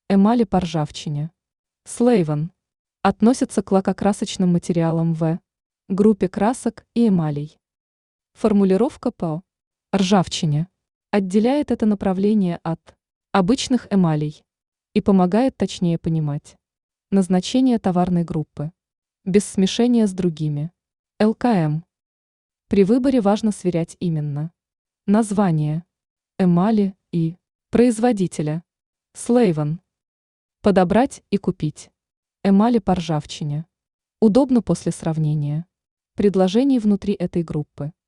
Эмали по ржавчине. Слейвен. Относится к лакокрасочным материалам в группе красок и эмалей. Формулировка по ржавчине отделяет это направление от обычных эмалей и помогает точнее понимать назначение товарной группы, без смешения с другими. ЛКМ. При выборе важно сверять именно название эмали и производителя. Слейвен. Подобрать и купить эмали по ржавчине. Удобно после сравнения предложений внутри этой группы.